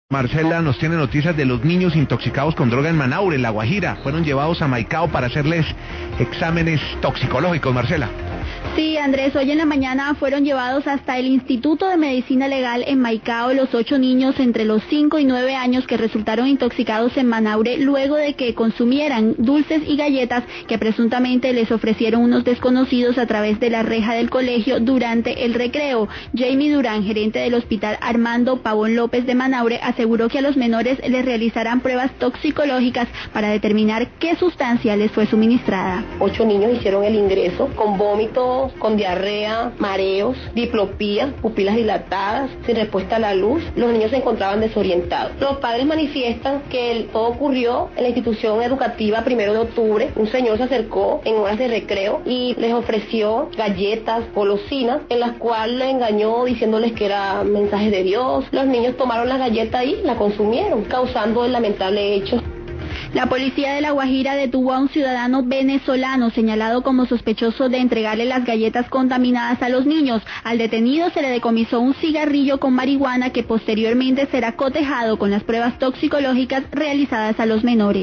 Marcela nos tiene noticias de los niños intoxicados con droga en Manaure, en La Guajira. Fueron llevados a Maicao para hacerles exámenes toxicológicos, Marcela. Sí, Andrés, hoy en la mañana fueron llevados hasta el Instituto de Medicina Legal en Maicao los 8 niños entre los 5 y 9 años que resultaron intoxicados en Manaure luego de que consumieran dulces y galletas que presuntamente les ofrecieron unos desconocidos a través de la reja del colegio durante el recreo. Jamie Durán, gerente del Hospital Armando Pavón López de Manaure, aseguró que a los menores les realizarán pruebas toxicológicas para determinar qué sustancia les fue suministrada. 8 niños hicieron el ingreso con vómitos, con diarrea, mareos, diplopía, pupilas dilatadas, sin respuesta a la luz. Los niños se encontraban desorientados. Los padres manifiestan que todo ocurrió en la institución educativa 1 de octubre. Un señor se acercó en horas de recreo y les ofreció galletas, golosinas, en las cuales les engañó diciéndoles que eran mensajes de Dios. Los niños tomaron la galleta y la consumieron, causando el lamentable hecho. La policía de La Guajira detuvo a un ciudadano venezolano señalado como sospechoso de entregarle las galletas contaminadas a los niños. Al detenido se le decomisó un cigarrillo con marihuana que posteriormente será cotejado con las pruebas toxicológicas realizadas a los menores.